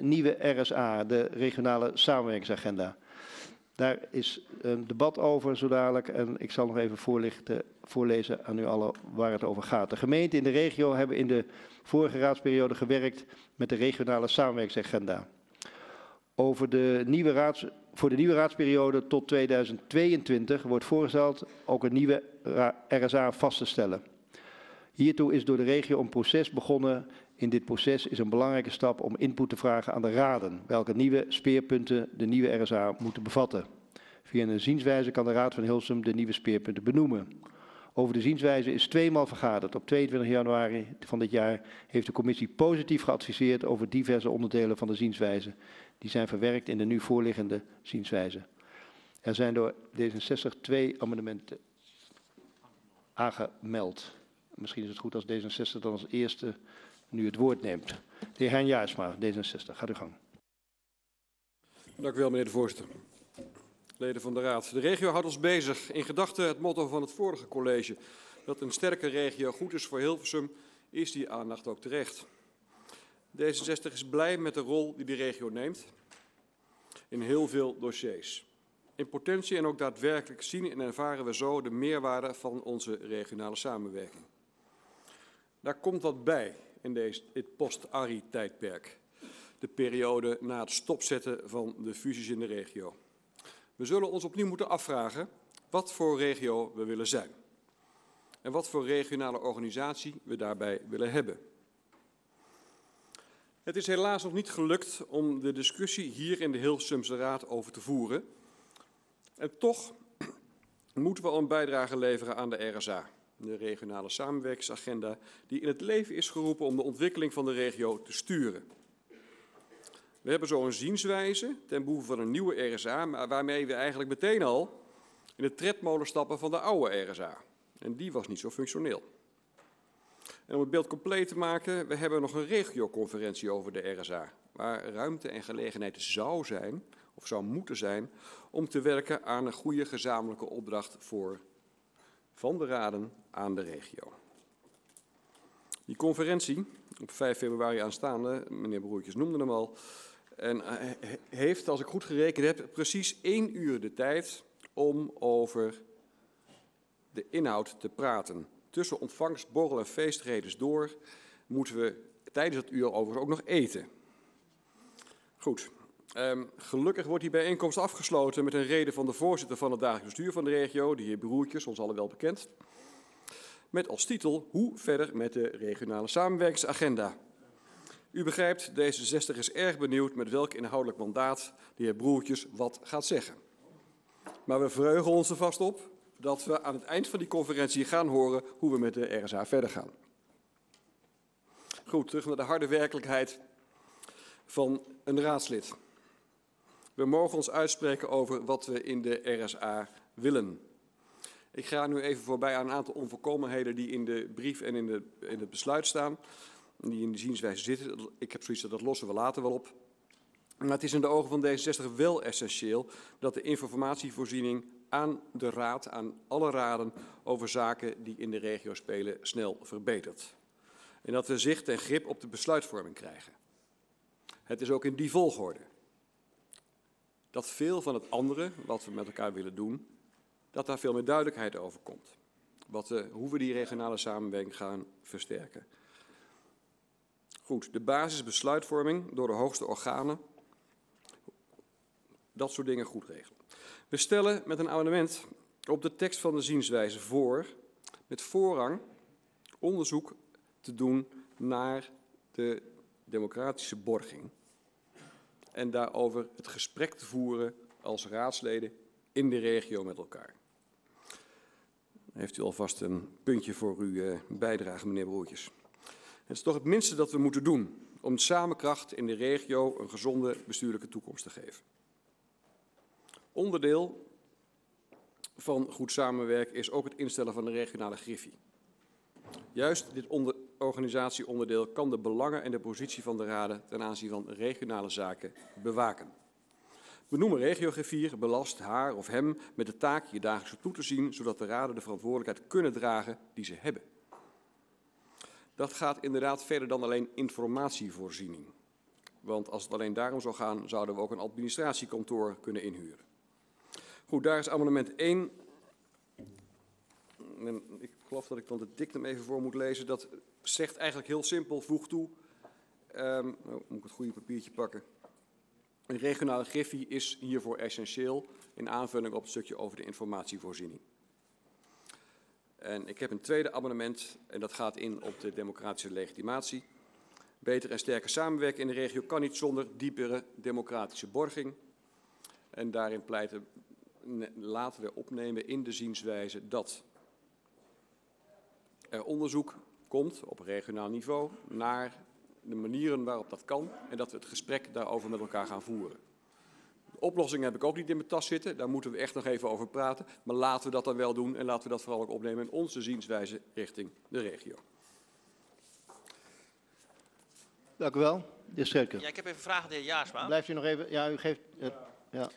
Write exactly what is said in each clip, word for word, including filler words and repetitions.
nieuwe R S A, de regionale samenwerkingsagenda. Daar is een debat over zo dadelijk en ik zal nog even voorlichten, voorlezen aan u allen waar het over gaat. De gemeenten in de regio hebben in de vorige raadsperiode gewerkt met de regionale samenwerkingsagenda. Over de nieuwe raads, voor de nieuwe raadsperiode tot tweeduizend tweeëntwintig wordt voorgesteld ook een nieuwe R S A vast te stellen. Hiertoe is door de regio een proces begonnen. In dit proces is een belangrijke stap om input te vragen aan de raden, welke nieuwe speerpunten de nieuwe R S A moeten bevatten. Via een zienswijze kan de Raad van Hilversum de nieuwe speerpunten benoemen. Over de zienswijze is tweemaal vergaderd. Op tweeëntwintig januari van dit jaar heeft de commissie positief geadviseerd over diverse onderdelen van de zienswijze. Die zijn verwerkt in de nu voorliggende zienswijze. Er zijn door D zesenzestig twee amendementen aangemeld. Misschien is het goed als D zesenzestig dan als eerste nu het woord neemt. De heer Hein Jaarsma, D zesenzestig, gaat uw gang. Dank u wel, meneer de voorzitter. Leden van de Raad. De regio houdt ons bezig. In gedachten het motto van het vorige college. Dat een sterke regio goed is voor Hilversum, is die aandacht ook terecht. D zesenzestig is blij met de rol die de regio neemt in heel veel dossiers. In potentie en ook daadwerkelijk zien en ervaren we zo de meerwaarde van onze regionale samenwerking. Daar komt wat bij in deze, dit post-A R I-tijdperk. De periode na het stopzetten van de fusies in de regio. We zullen ons opnieuw moeten afvragen wat voor regio we willen zijn. En wat voor regionale organisatie we daarbij willen hebben. Het is helaas nog niet gelukt om de discussie hier in de Hilversumse Raad over te voeren. En toch moeten we al een bijdrage leveren aan de R S A. De regionale samenwerkingsagenda die in het leven is geroepen om de ontwikkeling van de regio te sturen. We hebben zo een zienswijze ten behoeve van een nieuwe R S A, maar waarmee we eigenlijk meteen al in de tredmolen stappen van de oude R S A. En die was niet zo functioneel. En om het beeld compleet te maken, we hebben nog een regioconferentie over de R S A, waar ruimte en gelegenheid zou zijn, of zou moeten zijn, om te werken aan een goede gezamenlijke opdracht voor van de raden aan de regio. Die conferentie, op vijf februari aanstaande, meneer Broertjes noemde hem al, en heeft, als ik goed gerekend heb, precies één uur de tijd om over de inhoud te praten. Tussen ontvangst, borrel en feestredens door moeten we tijdens dat uur overigens ook nog eten. Goed. Um, gelukkig wordt die bijeenkomst afgesloten met een reden van de voorzitter van het dagelijks bestuur van de regio, de heer Broertjes, ons allen wel bekend. Met als titel, hoe verder met de regionale samenwerkingsagenda. U begrijpt, D zesenzestig is erg benieuwd met welk inhoudelijk mandaat de heer Broertjes wat gaat zeggen. Maar we verheugen ons er vast op dat we aan het eind van die conferentie gaan horen hoe we met de R S A verder gaan. Goed, terug naar de harde werkelijkheid van een raadslid. We mogen ons uitspreken over wat we in de R S A willen. Ik ga nu even voorbij aan een aantal onvolkomenheden die in de brief en in, de, in het besluit staan. Die in de zienswijze zitten. Ik heb zoiets dat dat lossen we later wel op. Maar het is in de ogen van D zesenzestig wel essentieel dat de informatievoorziening aan de raad, aan alle raden over zaken die in de regio spelen, snel verbetert. En dat we zicht en grip op de besluitvorming krijgen. Het is ook in die volgorde. Dat veel van het andere, wat we met elkaar willen doen, dat daar veel meer duidelijkheid over komt. Wat, uh, hoe we die regionale samenwerking gaan versterken. Goed, de basisbesluitvorming door de hoogste organen. Dat soort dingen goed regelen. We stellen met een amendement op de tekst van de zienswijze voor met voorrang onderzoek te doen naar de democratische borging. En daarover het gesprek te voeren als raadsleden in de regio met elkaar. Dan heeft u alvast een puntje voor uw uh, bijdrage, meneer Broertjes. Het is toch het minste dat we moeten doen om de samenkracht in de regio een gezonde bestuurlijke toekomst te geven. Onderdeel van goed samenwerken is ook het instellen van de regionale griffie. Juist dit onder, organisatieonderdeel kan de belangen en de positie van de raden ten aanzien van regionale zaken bewaken. We noemen regiogriffier, belast haar of hem met de taak je dagelijks toe te zien, zodat de raden de verantwoordelijkheid kunnen dragen die ze hebben. Dat gaat inderdaad verder dan alleen informatievoorziening. Want als het alleen daarom zou gaan, zouden we ook een administratiekantoor kunnen inhuren. Goed, daar is amendement één. En ik geloof dat ik dan de dictum even voor moet lezen. Dat zegt eigenlijk heel simpel, voeg toe. Um, oh, moet ik het goede papiertje pakken. Een regionale griffie is hiervoor essentieel in aanvulling op het stukje over de informatievoorziening. En ik heb een tweede amendement en dat gaat in op de democratische legitimatie. Beter en sterker samenwerken in de regio kan niet zonder diepere democratische borging. En daarin pleiten, laten we opnemen in de zienswijze dat er onderzoek komt op regionaal niveau naar de manieren waarop dat kan en dat we het gesprek daarover met elkaar gaan voeren. De oplossing heb ik ook niet in mijn tas zitten, daar moeten we echt nog even over praten. Maar laten we dat dan wel doen en laten we dat vooral ook opnemen in onze zienswijze richting de regio. Dank u wel. De heer Scherker. Ja, ik heb even een vraag aan de heer Jaarsma. Blijft u nog even? Ja, u geeft... Uh, ja.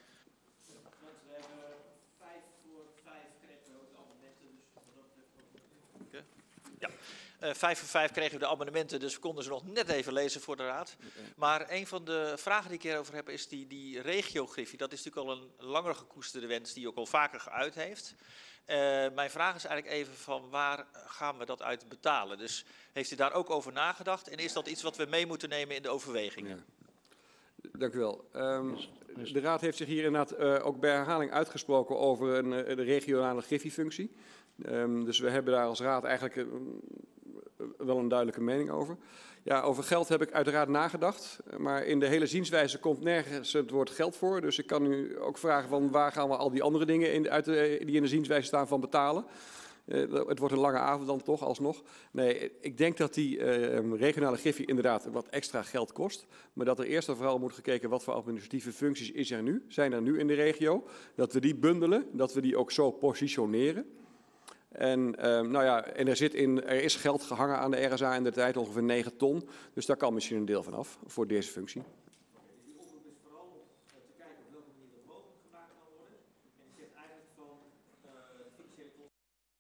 Ja, uh, vijf voor vijf kregen we de amendementen, dus we konden ze nog net even lezen voor de raad. Maar een van de vragen die ik hierover heb is die, die regiogriffie. Dat is natuurlijk al een langer gekoesterde wens die ook al vaker geuit heeft. Uh, mijn vraag is eigenlijk even van waar gaan we dat uit betalen? Dus heeft u daar ook over nagedacht en is dat iets wat we mee moeten nemen in de overwegingen? Ja. Dank u wel. Um, de Raad heeft zich hier inderdaad uh, ook bij herhaling uitgesproken over een, uh, de regionale griffiefunctie. Um, dus we hebben daar als Raad eigenlijk uh, wel een duidelijke mening over. Ja, over geld heb ik uiteraard nagedacht, maar in de hele zienswijze komt nergens het woord geld voor. Dus ik kan u ook vragen van waar gaan we al die andere dingen in, uit de, die in de zienswijze staan van betalen. Uh, het wordt een lange avond dan toch alsnog. Nee, ik denk dat die uh, regionale griffie inderdaad wat extra geld kost. Maar dat er eerst en vooral moet gekeken wat voor administratieve functies is er nu, zijn er nu in de regio. Dat we die bundelen, dat we die ook zo positioneren. En, uh, nou ja, en er, zit in, er is geld gehangen aan de R S A in de tijd, ongeveer negen ton. Dus daar kan misschien een deel van af voor deze functie. Die oproep is vooral om te kijken op welke manier dat mogelijk gemaakt kan worden. En je zegt eigenlijk van uh, financiële kosten.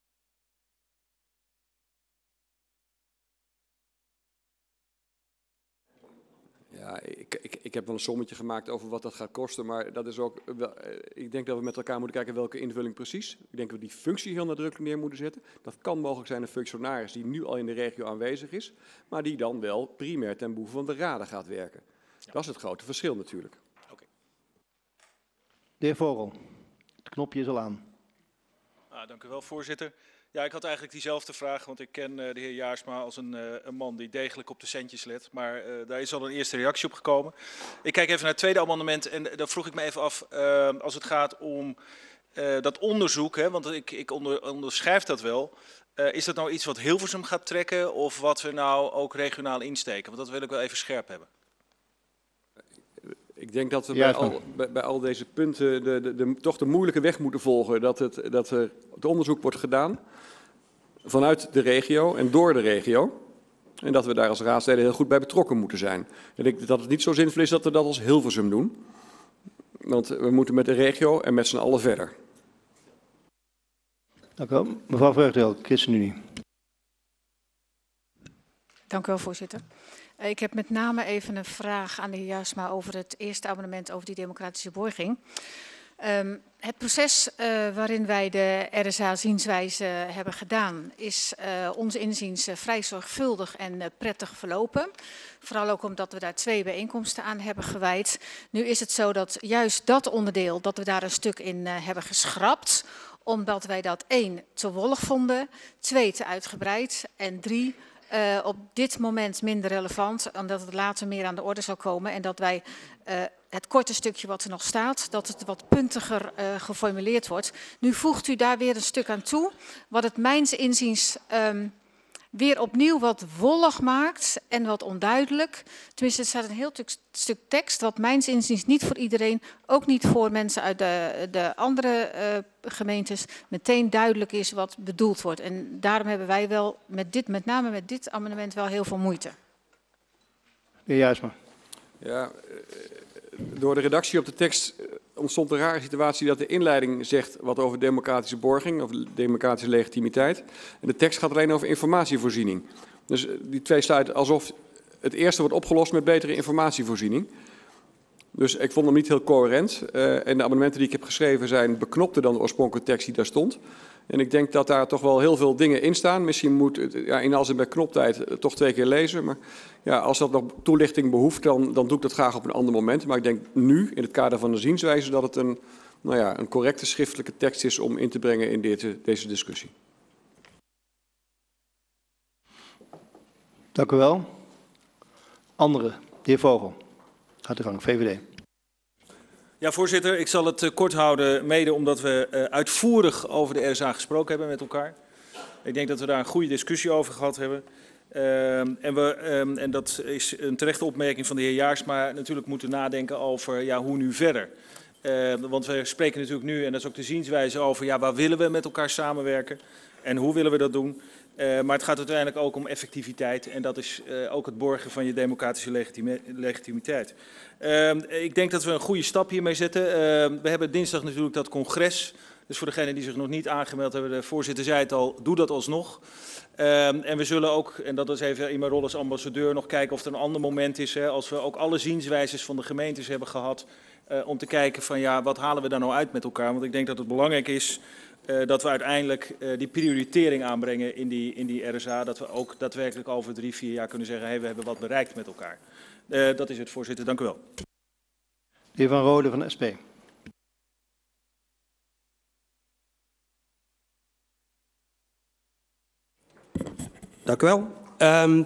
Ja, ik, ik, ik heb wel een sommetje gemaakt over wat dat gaat kosten, maar dat is ook wel, ik denk dat we met elkaar moeten kijken welke invulling precies. Ik denk dat we die functie heel nadrukkelijk neer moeten zetten. Dat kan mogelijk zijn een functionaris die nu al in de regio aanwezig is, maar die dan wel primair ten behoeve van de raden gaat werken. Ja. Dat is het grote verschil natuurlijk. Okay. De heer Vogel, het knopje is al aan. Ah, dank u wel, voorzitter. Ja, ik had eigenlijk diezelfde vraag, want ik ken uh, de heer Jaarsma als een, uh, een man die degelijk op de centjes let. Maar uh, daar is al een eerste reactie op gekomen. Ik kijk even naar het tweede amendement en uh, daar vroeg ik me even af, uh, als het gaat om uh, dat onderzoek, hè, want ik, ik onder, onderschrijf dat wel. Uh, is dat nou iets wat Hilversum gaat trekken of wat we nou ook regionaal insteken? Want dat wil ik wel even scherp hebben. Ik denk dat we bij al, bij, bij al deze punten de, de, de, toch de moeilijke weg moeten volgen. Dat, het, dat er het onderzoek wordt gedaan vanuit de regio en door de regio. En dat we daar als raadsleden heel goed bij betrokken moeten zijn. Ik denk dat het niet zo zinvol is dat we dat als Hilversum doen. Want we moeten met de regio en met z'n allen verder. Dank u wel. Mevrouw Vreugdeel, ChristenUnie. Dank u wel, voorzitter. Ik heb met name even een vraag aan de heer Jaarsma over het eerste amendement over die democratische borging. Um, het proces uh, waarin wij de R S A-zienswijze hebben gedaan is uh, onze inziens uh, vrij zorgvuldig en uh, prettig verlopen. Vooral ook omdat we daar twee bijeenkomsten aan hebben gewijd. Nu is het zo dat juist dat onderdeel, dat we daar een stuk in uh, hebben geschrapt, omdat wij dat één te wollig vonden, twee te uitgebreid en drie uh, op dit moment minder relevant, omdat het later meer aan de orde zal komen en dat wij uh, het korte stukje wat er nog staat, dat het wat puntiger uh, geformuleerd wordt. Nu voegt u daar weer een stuk aan toe, wat het mijns inziens um, weer opnieuw wat wollig maakt en wat onduidelijk. Tenminste, er staat een heel stuk tekst wat mijns inziens niet voor iedereen, ook niet voor mensen uit de, de andere uh, gemeentes, meteen duidelijk is wat bedoeld wordt. En daarom hebben wij wel, met dit, met name met dit amendement, wel heel veel moeite. De heer Jaarsma. Ja, door de redactie op de tekst ontstond een rare situatie dat de inleiding zegt wat over democratische borging of democratische legitimiteit. En de tekst gaat alleen over informatievoorziening. Dus die twee sluiten alsof het eerste wordt opgelost met betere informatievoorziening. Dus ik vond hem niet heel coherent. Uh, en de amendementen die ik heb geschreven zijn beknopter dan de oorspronkelijke tekst die daar stond. En ik denk dat daar toch wel heel veel dingen in staan. Misschien moet het ja, in als en bij knoptijd uh, toch twee keer lezen. Maar ja, als dat nog toelichting behoeft, dan, dan doe ik dat graag op een ander moment. Maar ik denk nu, in het kader van de zienswijze, dat het een, nou ja, een correcte schriftelijke tekst is om in te brengen in dit, deze discussie. Dank u wel. Anderen. De heer Vogel. Gaat de gang, V V D. Ja, voorzitter, ik zal het uh, kort houden, mede omdat we uh, uitvoerig over de R S A gesproken hebben met elkaar. Ik denk dat we daar een goede discussie over gehad hebben. Uh, en, we, um, en dat is een terechte opmerking van de heer Jaarsma, natuurlijk moeten nadenken over ja, hoe nu verder. Uh, want we spreken natuurlijk nu, en dat is ook de zienswijze, over ja, waar willen we met elkaar samenwerken en hoe willen we dat doen. Uh, maar het gaat uiteindelijk ook om effectiviteit en dat is uh, ook het borgen van je democratische legitime legitimiteit. Uh, ik denk dat we een goede stap hiermee zetten. Uh, we hebben dinsdag natuurlijk dat congres. Dus voor degenen die zich nog niet aangemeld hebben, de voorzitter zei het al, doe dat alsnog. Uh, en we zullen ook, en dat is even in mijn rol als ambassadeur, nog kijken of er een ander moment is. Hè, als we ook alle zienswijzes van de gemeentes hebben gehad. Uh, om te kijken van ja, wat halen we daar nou uit met elkaar. Want ik denk dat het belangrijk is uh, dat we uiteindelijk uh, die prioritering aanbrengen in die, in die R S A. Dat we ook daadwerkelijk over drie, vier jaar kunnen zeggen, hey, we hebben wat bereikt met elkaar. Uh, dat is het, voorzitter. Dank u wel. De heer Van Rode van de S P. Dank u wel. Um,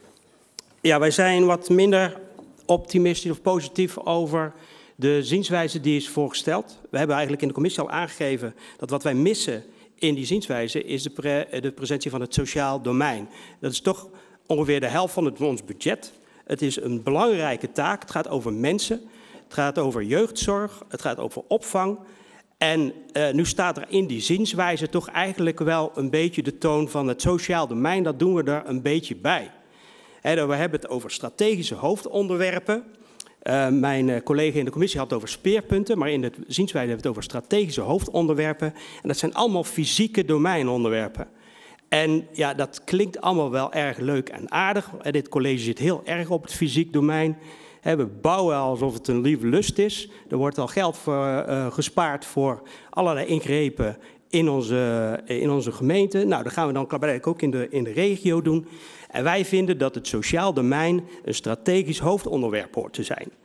ja, wij zijn wat minder optimistisch of positief over de zienswijze die is voorgesteld. We hebben eigenlijk in de commissie al aangegeven dat wat wij missen in die zienswijze is de, pre de presentie van het sociaal domein. Dat is toch ongeveer de helft van het, ons budget. Het is een belangrijke taak. Het gaat over mensen, het gaat over jeugdzorg, het gaat over opvang. En uh, nu staat er in die zienswijze toch eigenlijk wel een beetje de toon van het sociaal domein. Dat doen we er een beetje bij. He, we hebben het over strategische hoofdonderwerpen. Uh, mijn uh, collega in de commissie had het over speerpunten, maar in de zienswijze hebben we het over strategische hoofdonderwerpen. En dat zijn allemaal fysieke domeinonderwerpen. En ja, dat klinkt allemaal wel erg leuk en aardig. Dit college zit heel erg op het fysiek domein. We bouwen alsof het een lieve lust is. Er wordt al geld voor, uh, gespaard voor allerlei ingrepen in onze, in onze gemeente. Nou, dat gaan we dan blijkbaar ook in de, in de regio doen. En wij vinden dat het sociaal domein een strategisch hoofdonderwerp hoort te zijn.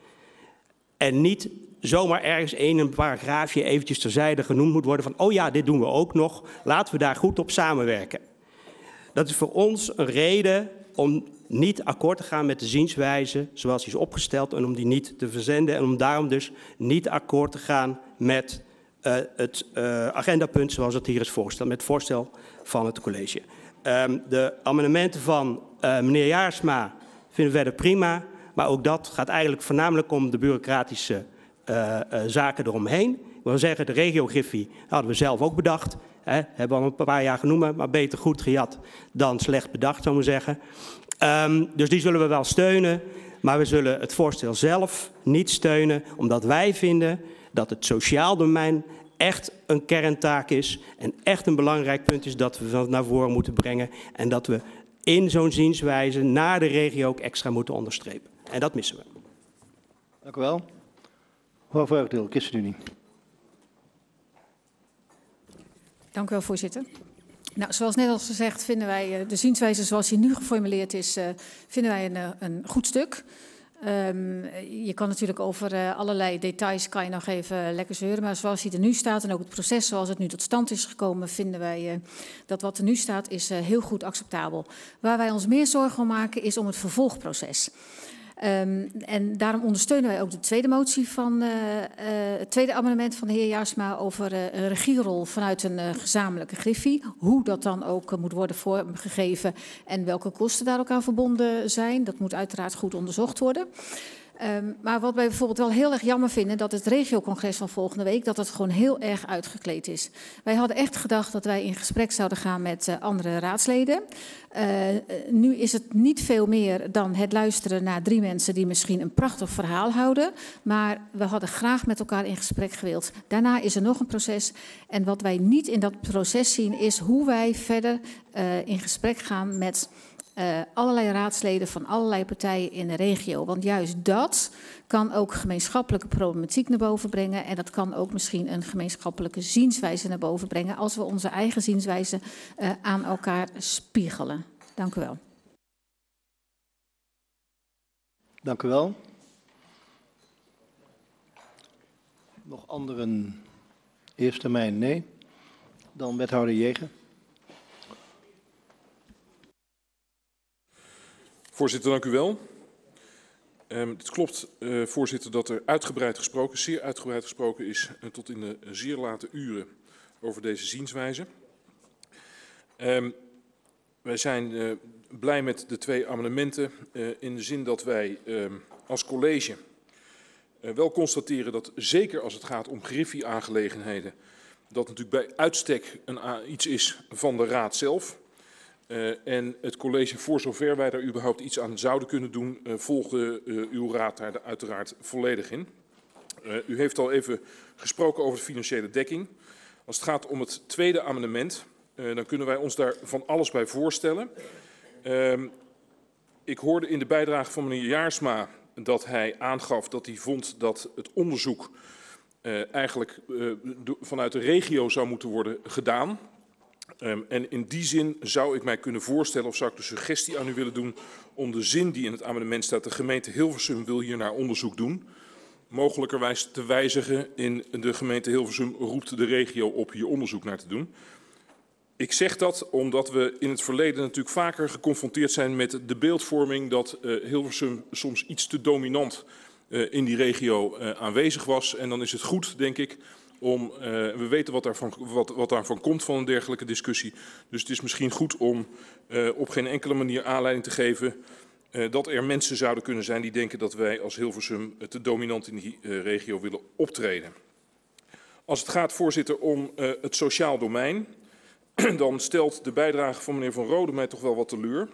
En niet zomaar ergens in een paragraafje eventjes terzijde genoemd moet worden van oh ja, dit doen we ook nog. Laten we daar goed op samenwerken. Dat is voor ons een reden om niet akkoord te gaan met de zienswijze zoals die is opgesteld en om die niet te verzenden en om daarom dus niet akkoord te gaan met uh, het uh, agendapunt zoals het hier is voorgesteld, met het voorstel van het college. Um, de amendementen van uh, meneer Jaarsma vinden we verder prima, maar ook dat gaat eigenlijk voornamelijk om de bureaucratische uh, uh, zaken eromheen. Ik wil zeggen, de regio-griffie hadden we zelf ook bedacht. Hè, hebben we al een paar jaar genoemd, maar beter goed gejat dan slecht bedacht, zou ik maar zeggen. Um, dus die zullen we wel steunen, maar we zullen het voorstel zelf niet steunen, omdat wij vinden dat het sociaal domein echt een kerntaak is en echt een belangrijk punt is dat we naar voren moeten brengen en dat we in zo'n zienswijze naar de regio ook extra moeten onderstrepen. En dat missen we. Dank u wel. Mevrouw Vreugdeel, ChristenUnie. Dank u wel, voorzitter. Nou, zoals net al gezegd vinden wij de zienswijze zoals die nu geformuleerd is, uh, vinden wij een, een goed stuk. Um, je kan natuurlijk over uh, allerlei details kan je nog even lekker zeuren, maar zoals hij er nu staat en ook het proces zoals het nu tot stand is gekomen, vinden wij uh, dat wat er nu staat is uh, heel goed acceptabel. Waar wij ons meer zorgen om maken is om het vervolgproces. Um, en daarom ondersteunen wij ook de tweede motie van uh, uh, het tweede amendement van de heer Jaarsma over uh, een regierol vanuit een uh, gezamenlijke griffie. Hoe dat dan ook uh, moet worden vormgegeven en welke kosten daar ook aan verbonden zijn. Dat moet uiteraard goed onderzocht worden. Um, maar wat wij bijvoorbeeld wel heel erg jammer vinden, dat het regiocongres van volgende week, dat het gewoon heel erg uitgekleed is. Wij hadden echt gedacht dat wij in gesprek zouden gaan met uh, andere raadsleden. Uh, nu is het niet veel meer dan het luisteren naar drie mensen die misschien een prachtig verhaal houden. Maar we hadden graag met elkaar in gesprek gewild. Daarna is er nog een proces. En wat wij niet in dat proces zien is hoe wij verder uh, in gesprek gaan met uh, allerlei raadsleden van allerlei partijen in de regio. Want juist dat kan ook gemeenschappelijke problematiek naar boven brengen. En dat kan ook misschien een gemeenschappelijke zienswijze naar boven brengen als we onze eigen zienswijze uh, aan elkaar spiegelen. Dank u wel. Dank u wel. Nog anderen? Eerste termijn, nee. Dan wethouder Jegen. Voorzitter, dank u wel. Um, het klopt, uh, voorzitter, dat er uitgebreid gesproken, zeer uitgebreid gesproken is, uh, tot in de uh, zeer late uren over deze zienswijze. Um, wij zijn uh, blij met de twee amendementen uh, in de zin dat wij uh, als college uh, wel constateren dat zeker als het gaat om griffie-aangelegenheden, dat natuurlijk bij uitstek een, uh, iets is van de raad zelf. Uh, en het college, voor zover wij daar überhaupt iets aan zouden kunnen doen, uh, volgde uh, uw raad daar uiteraard volledig in. Uh, u heeft al even gesproken over de financiële dekking. Als het gaat om het tweede amendement, uh, dan kunnen wij ons daar van alles bij voorstellen. Uh, ik hoorde in de bijdrage van meneer Jaarsma dat hij aangaf dat hij vond dat het onderzoek uh, eigenlijk uh, vanuit de regio zou moeten worden gedaan. Um, en in die zin zou ik mij kunnen voorstellen, of zou ik de suggestie aan u willen doen, om de zin die in het amendement staat, de gemeente Hilversum wil hier naar onderzoek doen, mogelijkerwijs te wijzigen in de gemeente Hilversum roept de regio op hier onderzoek naar te doen. Ik zeg dat omdat we in het verleden natuurlijk vaker geconfronteerd zijn met de beeldvorming dat uh, Hilversum soms iets te dominant uh, in die regio uh, aanwezig was. En dan is het goed, denk ik, om, uh, we weten wat daarvan, wat, wat daarvan komt van een dergelijke discussie. Dus het is misschien goed om uh, op geen enkele manier aanleiding te geven uh, dat er mensen zouden kunnen zijn die denken dat wij als Hilversum uh, te dominant in die uh, regio willen optreden. Als het gaat, voorzitter, om uh, het sociaal domein, dan stelt de bijdrage van meneer Van Rode mij toch wel wat teleur.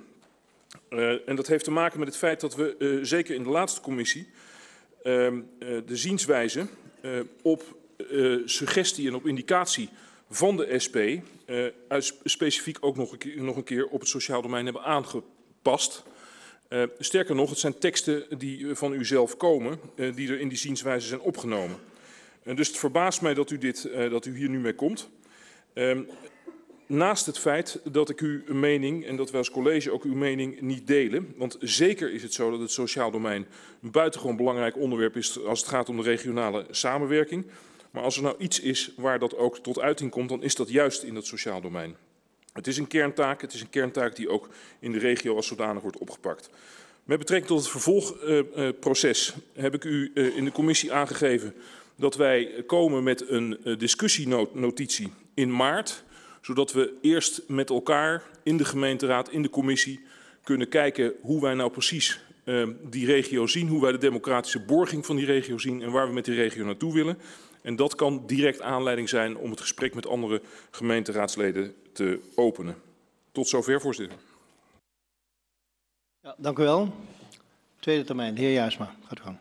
Uh, en dat heeft te maken met het feit dat we, uh, zeker in de laatste commissie, uh, uh, de zienswijze uh, op uh, suggestie en op indicatie van de S P uh, uit specifiek ook nog een, keer, nog een keer op het sociaal domein hebben aangepast. Uh, sterker nog, het zijn teksten die van u zelf komen, uh, die er in die zienswijze zijn opgenomen. Uh, dus het verbaast mij dat u, dit, uh, dat u hier nu mee komt. Uh, Naast het feit dat ik uw mening en dat wij als college ook uw mening niet delen. Want zeker is het zo dat het sociaal domein een buitengewoon belangrijk onderwerp is als het gaat om de regionale samenwerking. Maar als er nou iets is waar dat ook tot uiting komt, dan is dat juist in dat sociaal domein. Het is een kerntaak, het is een kerntaak die ook in de regio als zodanig wordt opgepakt. Met betrekking tot het vervolgproces uh, uh, heb ik u uh, in de commissie aangegeven dat wij komen met een uh, discussienotitie in maart. Zodat we eerst met elkaar in de gemeenteraad, in de commissie, kunnen kijken hoe wij nou precies uh, die regio zien. Hoe wij de democratische borging van die regio zien en waar we met die regio naartoe willen. En dat kan direct aanleiding zijn om het gesprek met andere gemeenteraadsleden te openen. Tot zover, voorzitter. Ja, dank u wel. Tweede termijn, de heer Jaarsma, gaat u gang.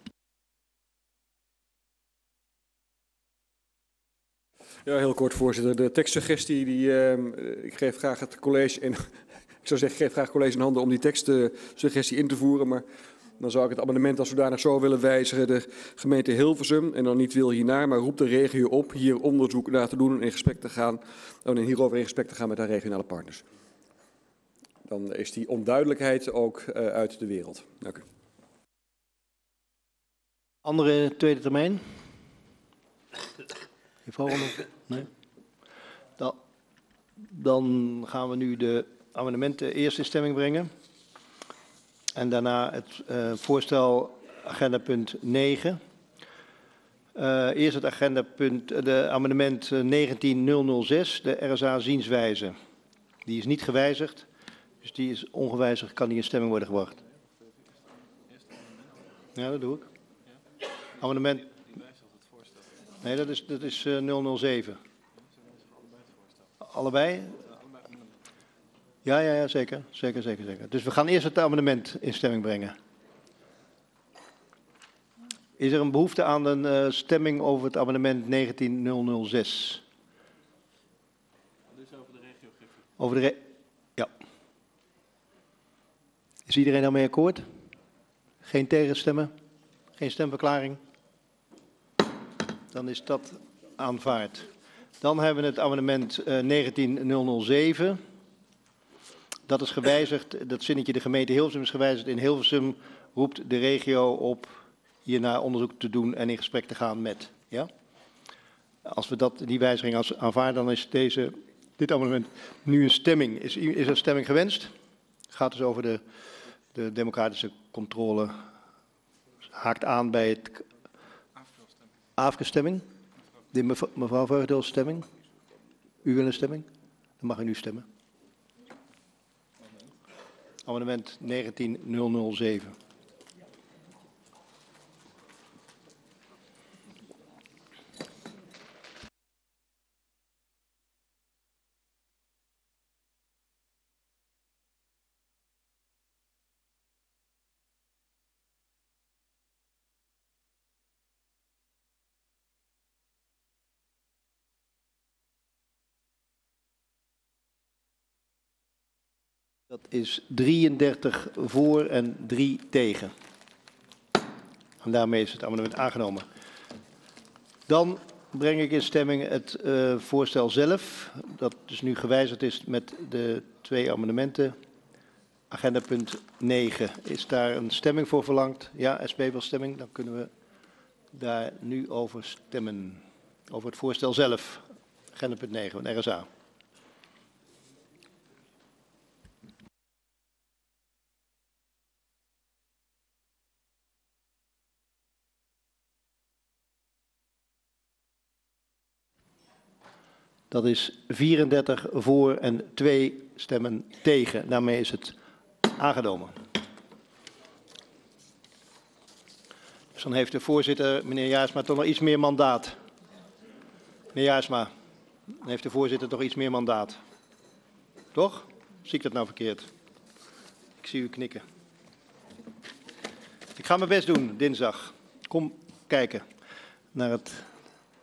Ja, heel kort, voorzitter. De tekstsuggestie, die, uh, ik geef graag het college in, ik zou zeggen, ik geef graag het college in handen om die tekstsuggestie in te voeren, maar dan zou ik het amendement als zodanig zo willen wijzigen. De gemeente Hilversum, en dan niet wil hiernaar, maar roept de regio op hier onderzoek naar te doen en in gesprek te gaan, en hierover in gesprek te gaan met haar regionale partners. Dan is die onduidelijkheid ook uh, uit de wereld. Dank u. Andere tweede termijn? Nee. Dan, dan gaan we nu de amendementen eerst in stemming brengen. En daarna het uh, voorstel agenda punt negen. Uh, eerst het agendapunt, de amendement negentien nul nul zes, de R S A zienswijze. Die is niet gewijzigd, dus die is ongewijzigd, kan die in stemming worden gebracht. Ja, dat doe ik. Amendement. Nee, dat is, dat is uh, nul nul zeven. Allebei? Ja, ja, ja, zeker. Zeker, zeker, zeker. Dus we gaan eerst het amendement in stemming brengen. Is er een behoefte aan een uh, stemming over het amendement negentien nul nul zes? Dat is over de regio. Over de re ja. Is iedereen daarmee akkoord? Geen tegenstemmen? Geen stemverklaring? Dan is dat aanvaard. Dan hebben we het amendement uh, negentien nul zeven. Dat is gewijzigd, dat zinnetje de gemeente Hilversum is gewijzigd. In Hilversum roept de regio op hiernaar onderzoek te doen en in gesprek te gaan met. Ja? Als we dat, die wijziging als aanvaarden, dan is deze, dit amendement nu een stemming. Is, is er stemming gewenst? Het gaat dus over de, de democratische controle. Haakt aan bij het afkestemming. De mevrouw, mevrouw Vreugdeel stemming. U wil een stemming? Dan mag u nu stemmen. Amendement negentien nul zeven. Dat is drieëndertig voor en drie tegen. En daarmee is het amendement aangenomen. Dan breng ik in stemming het uh, voorstel zelf, dat dus nu gewijzigd is met de twee amendementen. Agenda punt negen. Is daar een stemming voor verlangd? Ja, S P wil stemming. Dan kunnen we daar nu over stemmen. Over het voorstel zelf. Agenda punt negen van R S A. Dat is vierendertig voor en twee stemmen tegen. Daarmee is het aangenomen. Dus dan heeft de voorzitter, meneer Jaarsma, toch nog iets meer mandaat. Meneer Jaarsma, dan heeft de voorzitter toch iets meer mandaat. Toch? Zie ik dat nou verkeerd? Ik zie u knikken. Ik ga mijn best doen, dinsdag. Kom kijken naar het